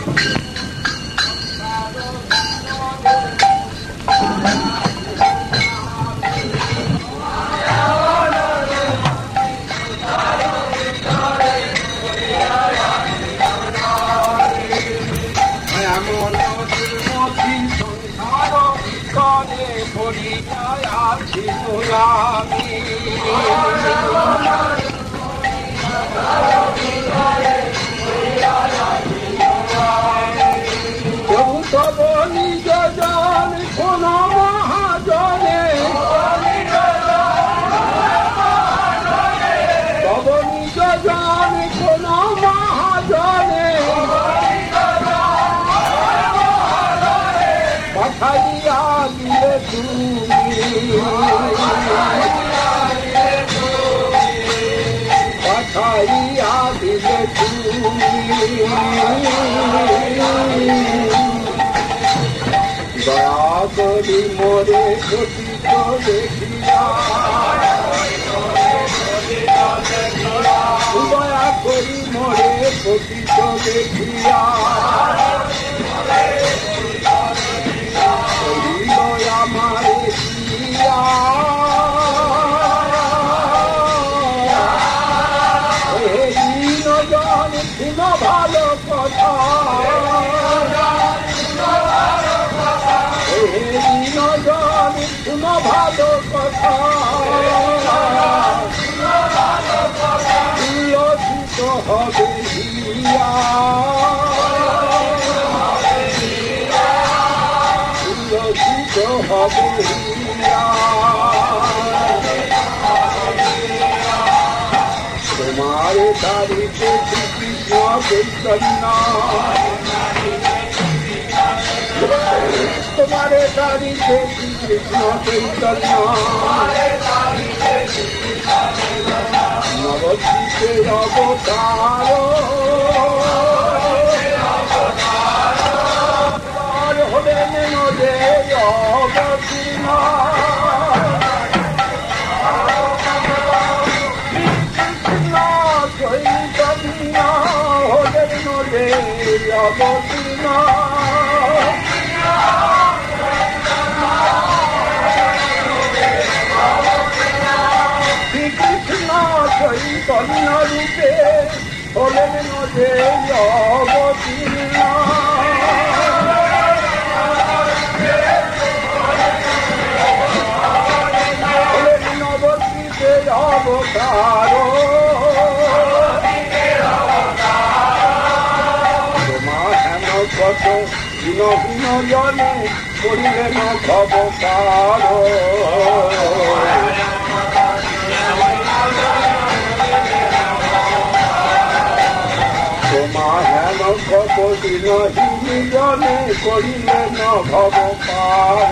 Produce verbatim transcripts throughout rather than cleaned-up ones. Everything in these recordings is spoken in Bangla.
দয়া করি মোরে পতিত দেখিয়া, দয়া করি মোরে পতিত দেখিয়া, আমারে দিয়া শুনো ভালো কথা, শুনো ভালো কথা, উল্লসিত হবে হিয়া, উল্লসিত হবে হিয়া। তোমারে তারিখে কৃষ্ণ চৈতন্য, তোমারে তারিখে কৃষ্ণ চৈতন্য, নবদ্বীপে অবতার হলেন নদে অবতীর্ণ, চৈতন্য হলেন নদে অবতীর্ণ, শ্রীকৃষ্ণ চৈতন্য রূপে হলেন নদে অবতীর্ণ, হলেন নবদ্বীপে অবতার, কত হীন হীন জনে করিলেন ভবতার, তোমা হেন কত হীন হীন জনে করিলেন ভবতার,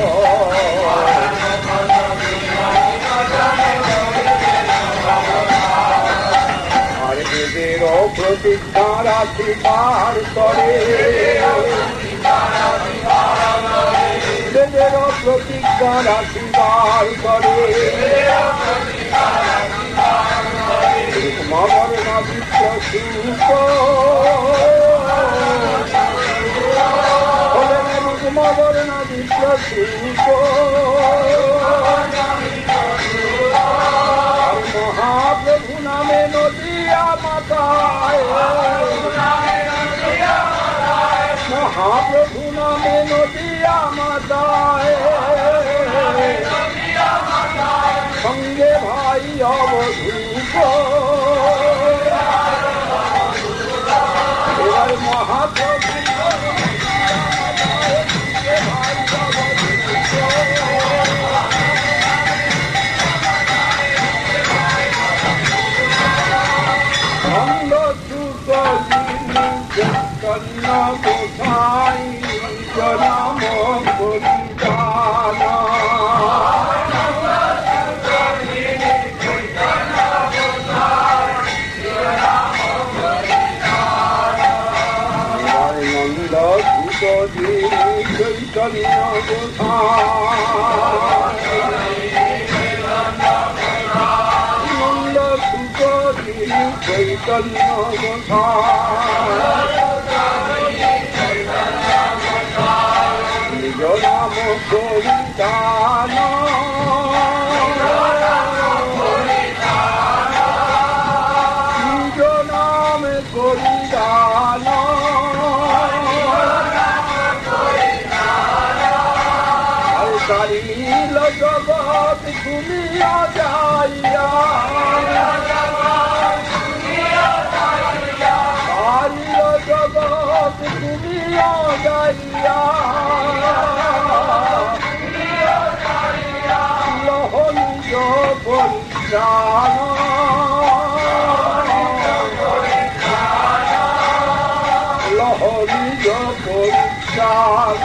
বেদের প্রতিজ্ঞা রাখিবার করে, বেদের প্রতিজ্ঞা রাখিবার করে, রুকমাবর্ণ বিপ্র সুখ হলেন রুকমাবর্ণ বিপ্র সুখ, মহাপ্রভু নামে নদিয়া মাতায়, মহাপ্রভু নামে নদিয়া মাতায়, সঙ্গে ভাই অবধূত, এবার মহাপ্রভু কন্যা কোথায় জনাম পরিদানা, নন্দ চৈতন্য নন্দ সুখ চৈতন্য গোসাই, পরিধান নিজ নামে পরিধান সারিল জগৎ ঘুমিয়া যাইয়া সারিল জগৎ ঘুমিয়া যাইয়া লহ নিজ পরিত্রাণ লহ নিজ পরিত্রাণ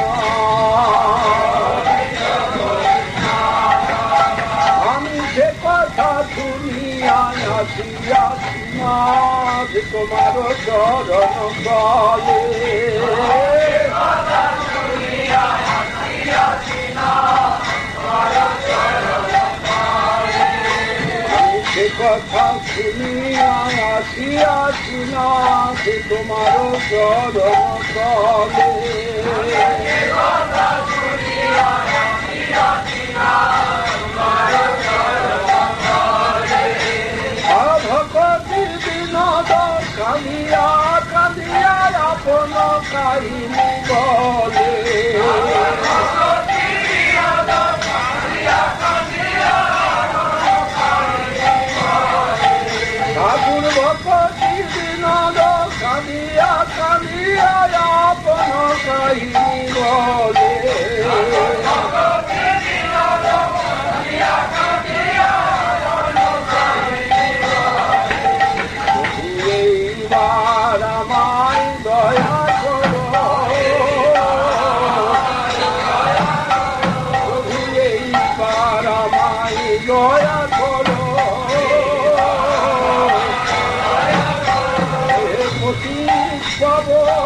তোমার চরণ বলে সে কথা শুনিয়া আসিয়াছি না সে তোমার চরণ বলে কাঁদিয়া কাঁদিয়া আপন কাহিনী বলে ঠাকুর ভক্তি বিনোদ কাঁদিয়া কাঁদিয়া আপন কাহিনী বলে দয়া করো পতি পাব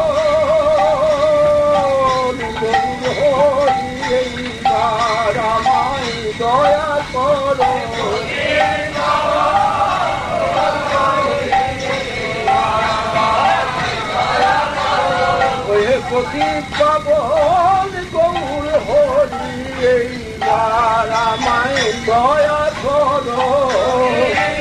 রামাই দয়া করো পতি পাব গৌর হরি রামাই দয়া করো